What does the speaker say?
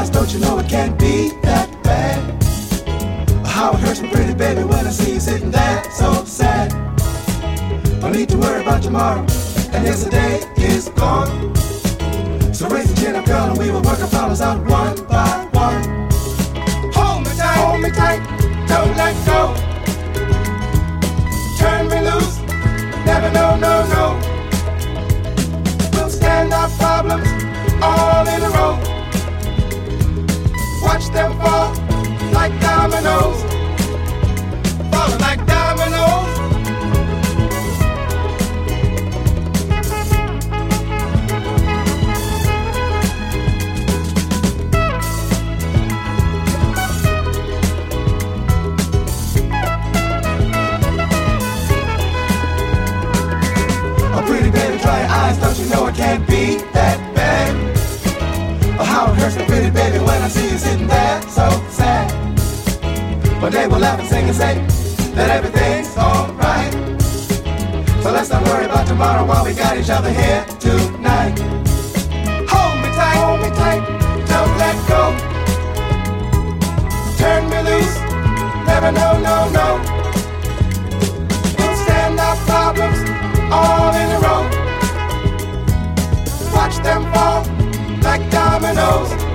eyes, don't you know it can't be that bad? How it hurts me, pretty baby, when I see you sitting there so sad. Don't need to worry about tomorrow, and yesterday is gone. So raise your chin up, girl, and we will work our problems out one by one. Hold me tight, don't let go. Turn me loose, never no, no, no. We'll stand our problems all in a row. Watch them fall like dominoes, falling like dominoes. Pretty baby, dry your eyes, don't you know it can't be that bad? Oh, how it hurts me, pretty baby, when I see you sitting there so sad. One day we'll laugh and sing and say that everything's alright. So let's not worry about tomorrow while we got each other here tonight. Hold me tight, don't let go. Turn me loose, never no, no, no. We'll stand our problems all in a row. Watch them fall like dominoes.